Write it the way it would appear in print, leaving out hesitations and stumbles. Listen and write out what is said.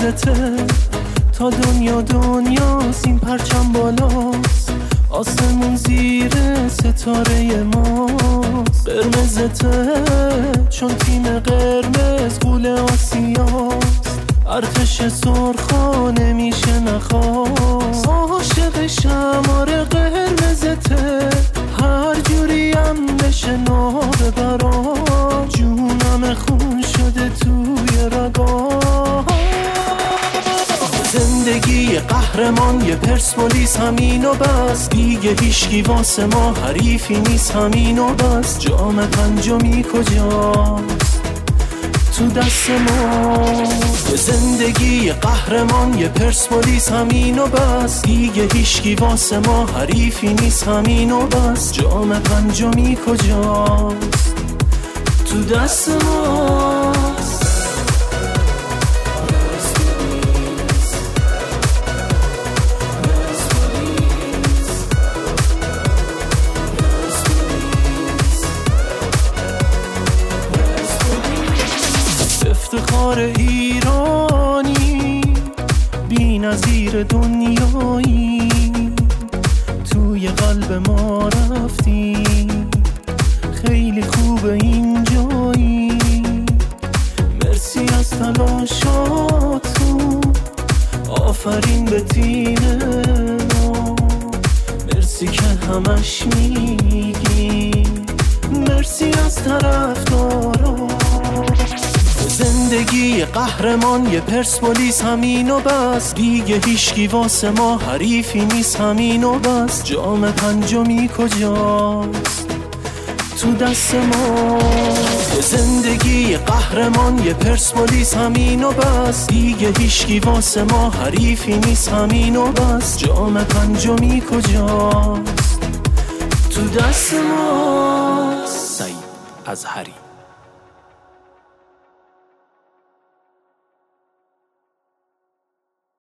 قرمزته تا دنیا دنیاست، این پرچم بالاست، آسمون زیر ستاره ماست. قرمزته چون تیم قرمز غول آسیاست، ارتش سرخا نمیشه نخواست. عاشق شماره قرمزته، هر جوریم بشه نار برام، جونم خون شده توی رگام. زندگی قهرمان یه پرسپولیس همین و بس، دیگه هیچکی واسه ما حریفی نیست همین و بس. جام پنجمی کجاست؟ تو دست ما. یه زندگی قهرمان یه پرسپولیس همین و بس، دیگه هیچکی واسه ما حریفی نیست همین و بس. جام پنجمی کجاست؟ تو دست ماست. افتخار ایرانی بی نظیر دنیایی، توی قلب ما رفتی، خیلی خوبه اینجایی. مرسی از تلاشاتون، آفرین به تیم ما، مرسی که همش میگی، مرسی از طرفدارا. زندگی قهرمان یه پرسپولیس همین و بس، دیگه هیچکی واسه ما حریفی نیست همین و بس. جام پنجمی کجاست؟ تو دست ما. زندگی قهرمان یه پرسپولیس همین و بس، دیگه هیچکی واسه ما حریفی نیست همین و بس. جام پنجمی کجاست؟ تو دست ما. سعید اظهری.